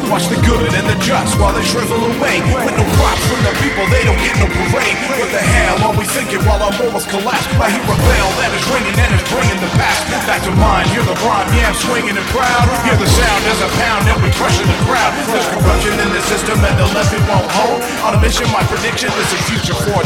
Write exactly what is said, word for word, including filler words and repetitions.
Watch the good and the just while they shrivel away. With no props from the people, they don't get no parade. What the hell are we thinking while our morals collapse? I hear a bell that is ringing and is bringing the past back to mind. Hear the rhyme, yeah, I'm swinging and proud. Hear the sound as a pound and we crushing the crowd. There's corruption in the system and the left it won't hold. On a mission, my prediction, this is future for